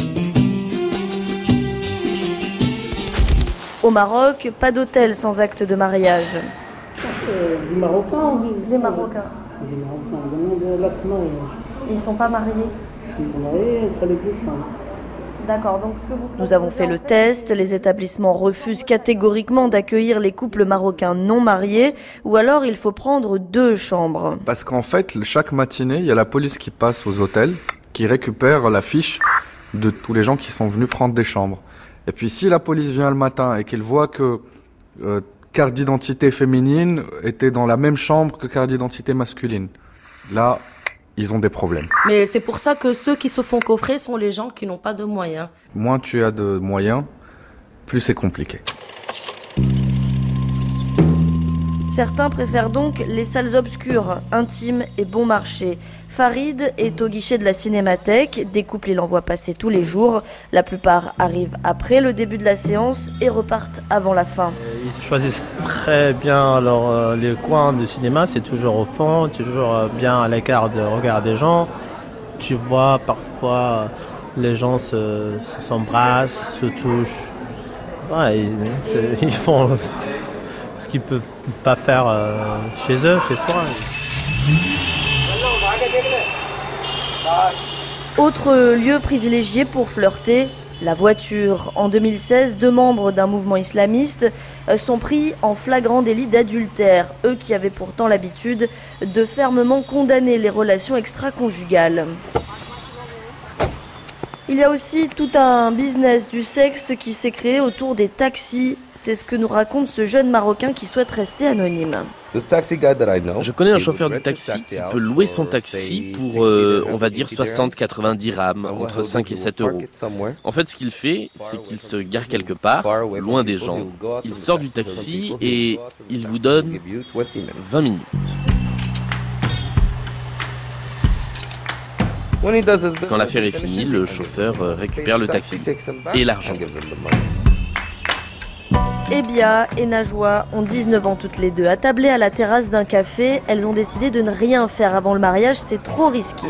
[SPEAKER 9] Au Maroc, pas d'hôtel sans acte de mariage.
[SPEAKER 11] Les Marocains, oui.
[SPEAKER 9] Les Marocains.
[SPEAKER 11] Les Marocains,
[SPEAKER 9] ils sont pas mariés.
[SPEAKER 11] Ils sont mariés, ça les plus simple.
[SPEAKER 9] D'accord, donc ce que vous... Nous avons fait le test, les établissements refusent catégoriquement d'accueillir les couples marocains non mariés, ou alors il faut prendre 2 chambres.
[SPEAKER 10] Parce qu'en fait, chaque matinée, il y a la police qui passe aux hôtels, qui récupère la fiche de tous les gens qui sont venus prendre des chambres. Et puis si la police vient le matin et qu'elle voit que carte d'identité féminine était dans la même chambre que carte d'identité masculine, là, ils ont des problèmes.
[SPEAKER 4] Mais c'est pour ça que ceux qui se font coffrer sont les gens qui n'ont pas de moyens.
[SPEAKER 10] Moins tu as de moyens, plus c'est compliqué.
[SPEAKER 9] Certains préfèrent donc les salles obscures, intimes et bon marché. Farid est au guichet de la Cinémathèque. Des couples, il en voit passer tous les jours. La plupart arrivent après le début de la séance et repartent avant la fin.
[SPEAKER 12] Ils choisissent très bien les coins du cinéma. C'est toujours au fond, toujours bien à l'écart du regard des gens. Tu vois parfois les gens s'embrassent, se touchent. Ouais, ils font ce qu'ils peuvent pas faire chez eux, chez soi.
[SPEAKER 9] Autre lieu privilégié pour flirter, la voiture. En 2016, 2 membres d'un mouvement islamiste sont pris en flagrant délit d'adultère, eux qui avaient pourtant l'habitude de fermement condamner les relations extra-conjugales. Il y a aussi tout un business du sexe qui s'est créé autour des taxis. C'est ce que nous raconte ce jeune Marocain qui souhaite rester anonyme.
[SPEAKER 13] Je connais un chauffeur de taxi qui peut louer son taxi pour, on va dire, 60-90 dirhams, entre 5 et 7 euros. En fait, ce qu'il fait, c'est qu'il se gare quelque part, loin des gens. Il sort du taxi et il vous donne 20 minutes. Quand l'affaire est finie, le chauffeur récupère le taxi et l'argent.
[SPEAKER 9] Ebia et Najwa ont 19 ans toutes les deux. Attablées à la terrasse d'un café, elles ont décidé de ne rien faire avant le mariage, c'est trop risqué.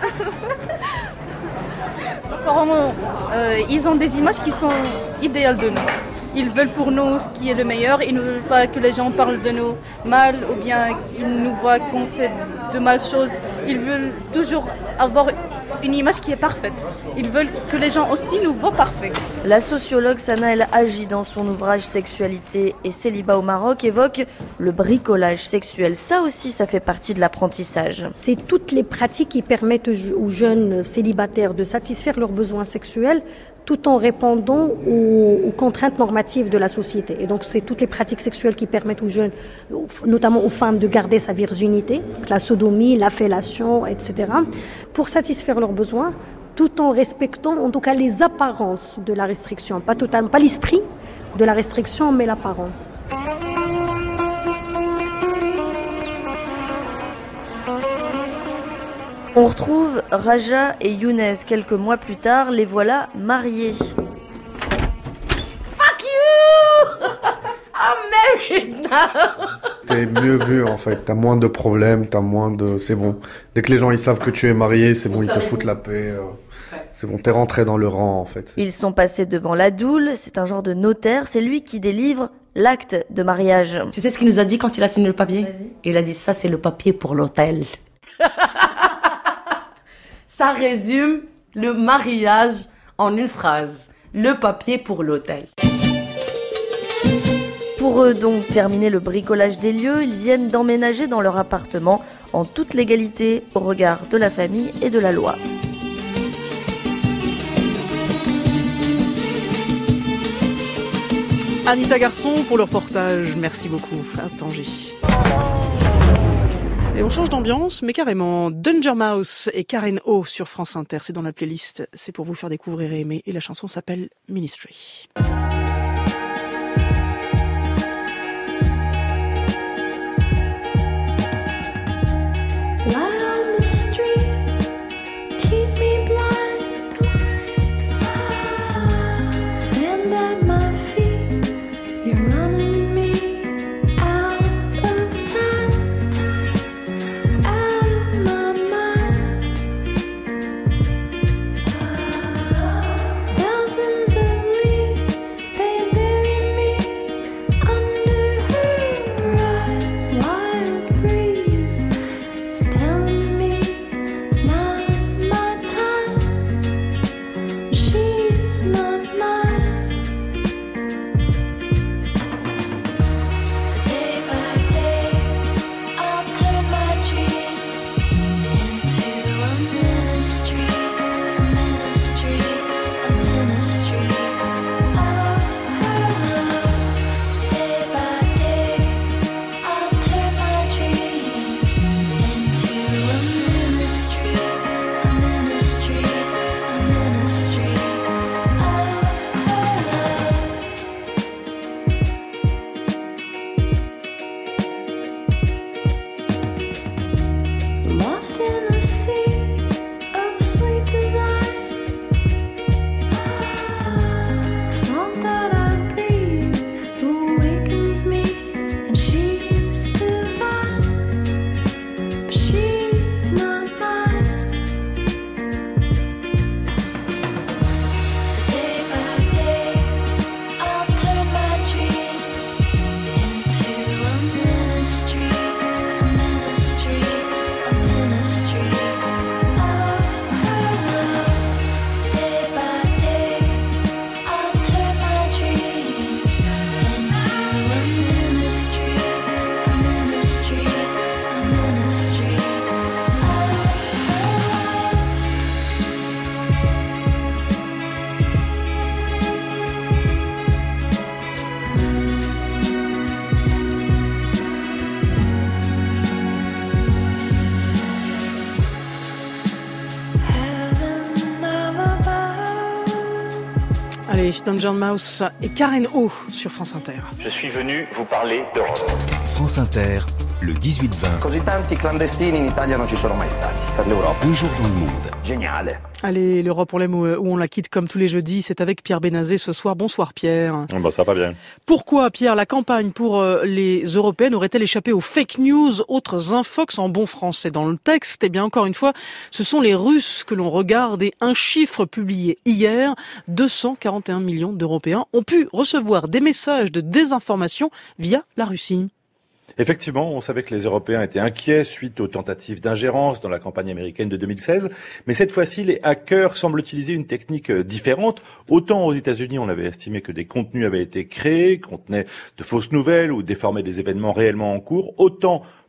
[SPEAKER 14] Apparemment, ils ont des images qui sont idéales de nous. Ils veulent pour nous ce qui est le meilleur. Ils ne veulent pas que les gens parlent de nous mal ou bien ils nous voient qu'on fait de mal choses. Ils veulent toujours avoir une image qui est parfaite. Ils veulent que les gens aussi nous voient parfaits.
[SPEAKER 9] La sociologue Sana El Haji, dans son ouvrage Sexualité et célibat au Maroc, évoque le bricolage sexuel. Ça aussi, ça fait partie de l'apprentissage.
[SPEAKER 15] C'est toutes les pratiques qui permettent aux jeunes célibataires de satisfaire leurs besoins sexuels tout en répondant aux contraintes normatives de la société. Et donc, c'est toutes les pratiques sexuelles qui permettent aux jeunes, notamment aux femmes, de garder sa virginité, la sodomie, la fellation, etc., pour satisfaire leurs besoins, tout en respectant, en tout cas, les apparences de la restriction. Pas totalement, pas l'esprit de la restriction, mais l'apparence.
[SPEAKER 9] On retrouve Raja et Younes quelques mois plus tard, les voilà mariés.
[SPEAKER 4] Fuck you! I'm married now!
[SPEAKER 16] T'es mieux vu en fait, t'as moins de problèmes, c'est bon. Dès que les gens ils savent que tu es marié, c'est bon, ils te foutent la paix. C'est bon, t'es rentré dans le rang en fait.
[SPEAKER 9] Ils sont passés devant la doule, c'est un genre de notaire, c'est lui qui délivre l'acte de mariage.
[SPEAKER 4] Tu sais ce qu'il nous a dit quand il a signé le papier? Vas-y. Il a dit ça c'est le papier pour l'hôtel. Ça résume le mariage en une phrase. Le papier pour l'hôtel.
[SPEAKER 9] Pour eux donc, terminer le bricolage des lieux, ils viennent d'emménager dans leur appartement en toute légalité au regard de la famille et de la loi.
[SPEAKER 5] Anita Garçon pour le reportage. Merci beaucoup à Tangy. Et on change d'ambiance, mais carrément. Danger Mouse et Karen O sur France Inter. C'est dans la playlist. C'est pour vous faire découvrir et aimer. Et la chanson s'appelle Ministry. Allez, Danger Mouse et Karen O sur France Inter.
[SPEAKER 8] Je suis venu vous parler d'Europe.
[SPEAKER 3] France Inter, le 18-20.
[SPEAKER 2] Così tanti clandestini in Italia non ci sono mai stati. Per l'Europa.
[SPEAKER 3] Un jour dans le monde.
[SPEAKER 2] Génial.
[SPEAKER 5] Allez, l'Europe, on l'aime où on la quitte comme tous les jeudis. C'est avec Pierre Bénazé ce soir. Bonsoir Pierre.
[SPEAKER 17] Bon, ça va bien.
[SPEAKER 5] Pourquoi, Pierre, la campagne pour les européennes aurait-elle échappé aux fake news, autres infox en bon français? Dans le texte, eh bien, encore une fois, ce sont les Russes que l'on regarde et un chiffre publié hier, 241 millions d'Européens ont pu recevoir des messages de désinformation via la Russie.
[SPEAKER 17] Effectivement, on savait que les Européens étaient inquiets suite aux tentatives d'ingérence dans la campagne américaine de 2016. Mais cette fois-ci, les hackers semblent utiliser une technique différente. Autant aux États-Unis, on avait estimé que des contenus avaient été créés, contenaient de fausses nouvelles ou déformaient des événements réellement en cours. Autant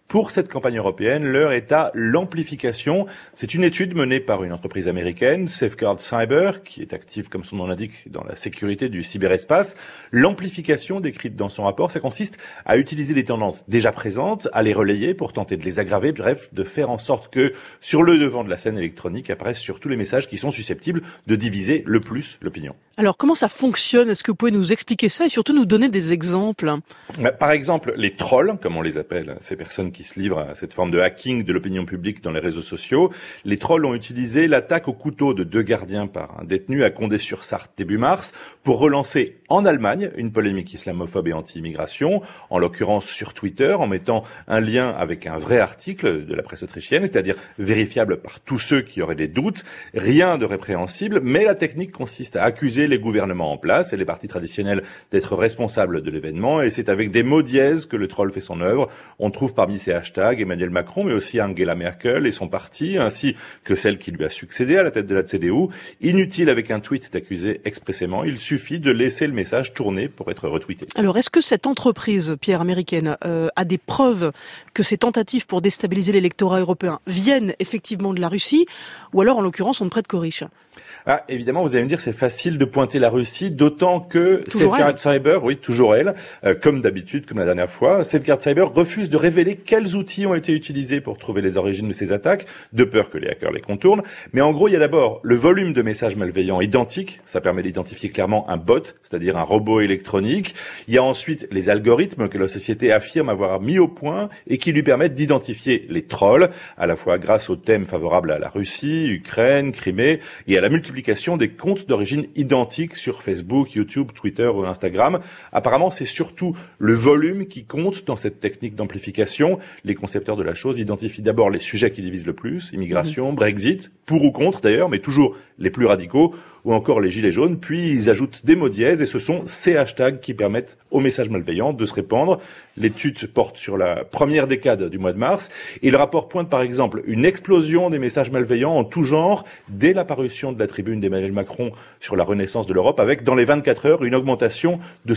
[SPEAKER 17] Pour cette campagne européenne, l'heure est à l'amplification. C'est une étude menée par une entreprise américaine, Safeguard Cyber, qui est active, comme son nom l'indique, dans la sécurité du cyberespace. L'amplification décrite dans son rapport, ça consiste à utiliser les tendances déjà présentes, à les relayer pour tenter de les aggraver, bref, de faire en sorte que sur le devant de la scène électronique apparaissent surtout les messages qui sont susceptibles de diviser le plus l'opinion.
[SPEAKER 5] Alors, comment ça fonctionne? Est-ce que vous pouvez nous expliquer ça et surtout nous donner des exemples?
[SPEAKER 17] Par exemple, les trolls, comme on les appelle, ces personnes qui se livrent à cette forme de hacking de l'opinion publique dans les réseaux sociaux. Les trolls ont utilisé l'attaque au couteau de 2 gardiens par un détenu à Condé-sur-Sarthe début mars pour relancer en Allemagne une polémique islamophobe et anti-immigration, en l'occurrence sur Twitter, en mettant un lien avec un vrai article de la presse autrichienne, c'est-à-dire vérifiable par tous ceux qui auraient des doutes. Rien de répréhensible, mais la technique consiste à accuser les gouvernements en place et les partis traditionnels d'être responsables de l'événement, et c'est avec des mots dièses que le troll fait son œuvre. On trouve parmi ces hashtags Emmanuel Macron, mais aussi Angela Merkel et son parti, ainsi que celle qui lui a succédé à la tête de la CDU. Inutile avec un tweet d'accuser expressément, il suffit de laisser le message tourner pour être retweeté.
[SPEAKER 5] Alors, est-ce que cette entreprise, Pierre, américaine, a des preuves que ces tentatives pour déstabiliser l'électorat européen viennent effectivement de la Russie, ou alors, en l'occurrence, on ne prête qu'aux riches?
[SPEAKER 17] Évidemment, vous allez me dire, c'est facile de pointer la Russie, d'autant que Safeguard Cyber, oui, toujours elle, comme d'habitude, comme la dernière fois, Safeguard Cyber refuse de révéler quels outils ont été utilisés pour trouver les origines de ces attaques, de peur que les hackers les contournent. Mais en gros, il y a d'abord le volume de messages malveillants identiques, ça permet d'identifier clairement un bot, c'est-à-dire un robot électronique. Il y a ensuite les algorithmes que la société affirme avoir mis au point et qui lui permettent d'identifier les trolls, à la fois grâce aux thèmes favorables à la Russie, Ukraine, Crimée, et à la multiplication des comptes d'origine identiques sur Facebook, YouTube, Twitter ou Instagram. Apparemment, c'est surtout le volume qui compte dans cette technique d'amplification. Les concepteurs de la chose identifient d'abord les sujets qui divisent le plus, immigration, Brexit, pour ou contre d'ailleurs, mais toujours les plus radicaux, ou encore les gilets jaunes, puis ils ajoutent des mots dièses et ce sont ces hashtags qui permettent aux messages malveillants de se répandre. L'étude porte sur la première décade du mois de mars et le rapport pointe par exemple une explosion des messages malveillants en tout genre dès l'apparition de la tribune d'Emmanuel Macron sur la renaissance de l'Europe avec dans les 24 heures une augmentation de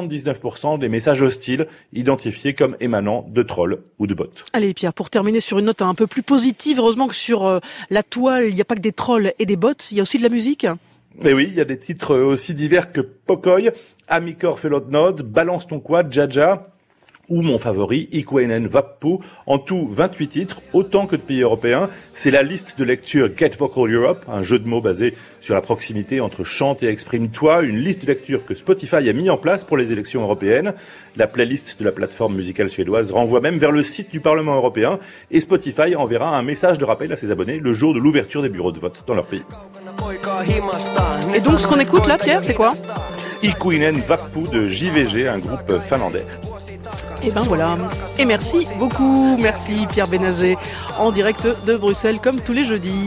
[SPEAKER 17] 79% des messages hostiles identifiés comme émanant de trolls ou de bots.
[SPEAKER 5] Allez Pierre, pour terminer sur une note un peu plus positive, heureusement que sur la toile, il n'y a pas que des trolls et des bots, il y a aussi de la musique.
[SPEAKER 17] Mais oui, il y a des titres aussi divers que Pocoy, Amikor Felodnod, Balance ton quad, Jaja, ou mon favori, Ikuenen Vappu. En tout, 28 titres, autant que de pays européens. C'est la liste de lecture Get Vocal Europe, un jeu de mots basé sur la proximité entre chante et exprime-toi, une liste de lecture que Spotify a mis en place pour les élections européennes. La playlist de la plateforme musicale suédoise renvoie même vers le site du Parlement européen et Spotify enverra un message de rappel à ses abonnés le jour de l'ouverture des bureaux de vote dans leur pays.
[SPEAKER 5] Et donc ce qu'on écoute là, Pierre, c'est quoi?
[SPEAKER 17] Ikuinen Vappu de JVG, un groupe finlandais.
[SPEAKER 5] Et ben voilà. Et merci beaucoup. Merci Pierre Benazet, en direct de Bruxelles comme tous les jeudis.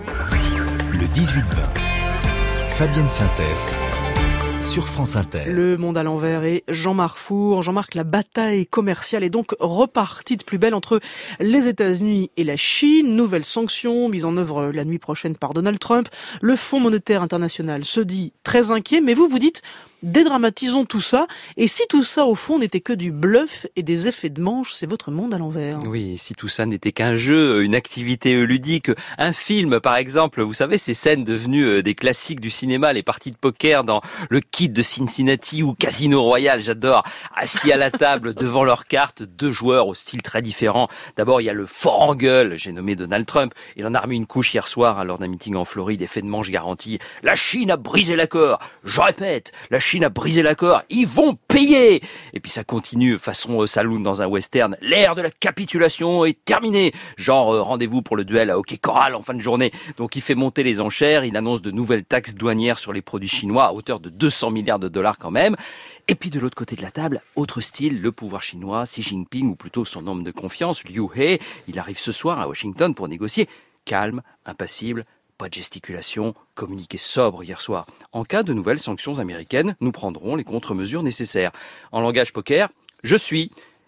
[SPEAKER 3] Le 18-20. Fabienne Synthèse. Sur France Inter.
[SPEAKER 5] Le monde à l'envers et Jean-Marc Four. Jean-Marc, la bataille commerciale est donc repartie de plus belle entre les États-Unis et la Chine. Nouvelles sanctions mises en œuvre la nuit prochaine par Donald Trump. Le Fonds monétaire international se dit très inquiet, mais vous dites dédramatisons tout ça. Et si tout ça, au fond, n'était que du bluff et des effets de manche, c'est votre monde à l'envers.
[SPEAKER 1] Oui, si tout ça n'était qu'un jeu, une activité ludique, un film, par exemple, vous savez, ces scènes devenues des classiques du cinéma, les parties de poker dans le Kid de Cincinnati ou Casino Royale, j'adore, assis à la table devant leurs cartes, deux joueurs au style très différent. D'abord, il y a le fort en gueule, j'ai nommé Donald Trump. Il en a remis une couche hier soir lors d'un meeting en Floride, effet de manche garanti. La Chine a brisé l'accord. Je répète, la Chine a brisé l'accord, ils vont payer. Et puis ça continue façon saloon dans un western. L'ère de la capitulation est terminée. Genre rendez-vous pour le duel à hockey choral en fin de journée. Donc il fait monter les enchères, il annonce de nouvelles taxes douanières sur les produits chinois à hauteur de 200 milliards de dollars quand même. Et puis de l'autre côté de la table, autre style, le pouvoir chinois, Xi Jinping ou plutôt son homme de confiance, Liu He. Il arrive ce soir à Washington pour négocier. Calme, impassible, pas de gesticulation, communiqué sobre hier soir. En cas de nouvelles sanctions américaines, nous prendrons les contre-mesures nécessaires. En langage poker, je suis.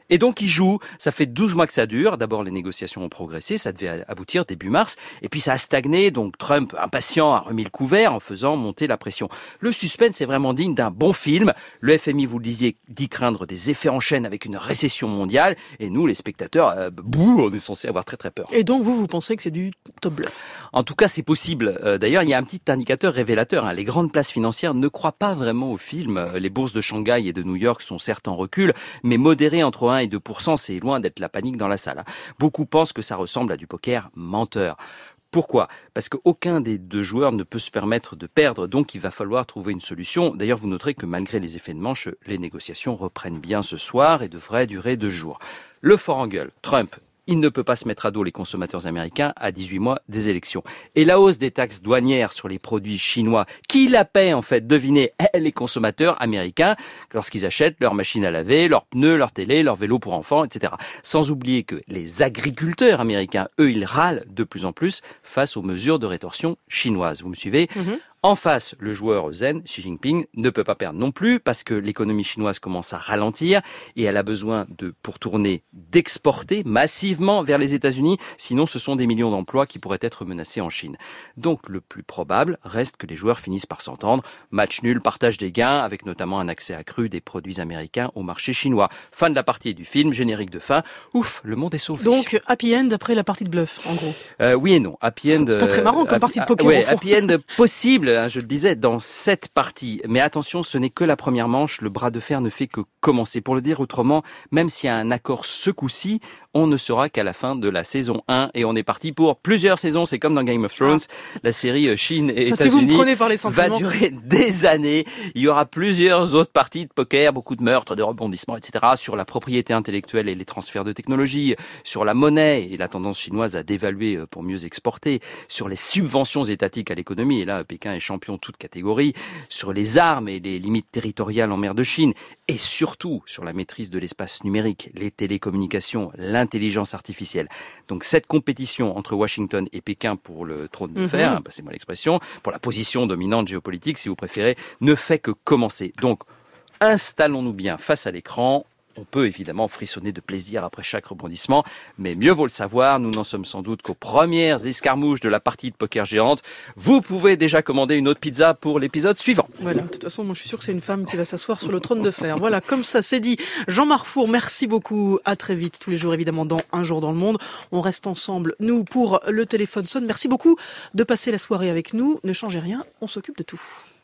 [SPEAKER 1] Et donc ils jouent, ça fait 12 mois que ça dure, d'abord les négociations ont progressé, ça devait aboutir début mars, et puis ça a stagné, donc Trump, impatient, a remis le couvert en faisant monter la pression. Le suspense est vraiment digne d'un bon film, le FMI, vous le disiez, dit craindre des effets en chaîne avec une récession mondiale, et nous les spectateurs, on est censé avoir très très peur.
[SPEAKER 5] Et donc vous pensez que c'est du top bluff?
[SPEAKER 1] En tout cas c'est possible, d'ailleurs il y a un petit indicateur révélateur, les grandes places financières ne croient pas vraiment au film, les bourses de Shanghai et de New York sont certes en recul, mais modérées entre 1 et 2%, c'est loin d'être la panique dans la salle. Beaucoup pensent que ça ressemble à du poker menteur. Pourquoi ? Parce qu'aucun des deux joueurs ne peut se permettre de perdre, donc il va falloir trouver une solution. D'ailleurs, vous noterez que malgré les effets de manche, les négociations reprennent bien ce soir et devraient durer 2 jours. Le fort en gueule, Trump. Il ne peut pas se mettre à dos les consommateurs américains à 18 mois des élections. Et la hausse des taxes douanières sur les produits chinois, qui la paient en fait, devinez, les consommateurs américains, lorsqu'ils achètent leurs machines à laver, leurs pneus, leurs télés, leurs vélos pour enfants, etc. Sans oublier que les agriculteurs américains, eux, ils râlent de plus en plus face aux mesures de rétorsion chinoises. Vous me suivez ? En face, le joueur zen, Xi Jinping, ne peut pas perdre non plus parce que l'économie chinoise commence à ralentir et elle a besoin pour tourner, d'exporter massivement vers les États-Unis. Sinon, ce sont des millions d'emplois qui pourraient être menacés en Chine. Donc, le plus probable reste que les joueurs finissent par s'entendre. Match nul, partage des gains, avec notamment un accès accru des produits américains au marché chinois. Fin de la partie et du film, générique de fin. Ouf, le monde est sauvé.
[SPEAKER 5] Donc, happy end après la partie de bluff, en gros.
[SPEAKER 1] Oui et non. Happy end.
[SPEAKER 5] C'est pas très marrant comme partie de poker.
[SPEAKER 1] Ouais, happy end possible. Je le disais, dans cette partie. Mais attention, ce n'est que la première manche. Le bras de fer ne fait que commencer. Pour le dire autrement, même s'il y a un accord ce coup-ci, on ne saura qu'à la fin de la saison 1 et on est parti pour plusieurs saisons. C'est comme dans Game of Thrones. La série Chine et États-Unis
[SPEAKER 5] si vous me prenez par les
[SPEAKER 1] va durer des années. Il y aura plusieurs autres parties de poker, beaucoup de meurtres, de rebondissements, etc. sur la propriété intellectuelle et les transferts de technologie, sur la monnaie et la tendance chinoise à dévaluer pour mieux exporter, sur les subventions étatiques à l'économie, et là Pékin est champion toute catégorie, sur les armes et les limites territoriales en mer de Chine, et surtout sur la maîtrise de l'espace numérique, les télécommunications, l'intelligence artificielle. Donc cette compétition entre Washington et Pékin pour le trône de fer, passez-moi l'expression, pour la position dominante géopolitique si vous préférez, ne fait que commencer. Donc installons-nous bien face à l'écran. On peut évidemment frissonner de plaisir après chaque rebondissement, mais mieux vaut le savoir, nous n'en sommes sans doute qu'aux premières escarmouches de la partie de poker géante. Vous pouvez déjà commander une autre pizza pour l'épisode suivant.
[SPEAKER 5] Voilà, de toute façon, moi je suis sûr que c'est une femme qui va s'asseoir sur le trône de fer. Voilà, comme ça c'est dit. Jean-Marc Four, merci beaucoup. À très vite, tous les jours évidemment dans Un jour dans le monde. On reste ensemble, nous, pour le téléphone sonne. Merci beaucoup de passer la soirée avec nous. Ne changez rien, on s'occupe de tout.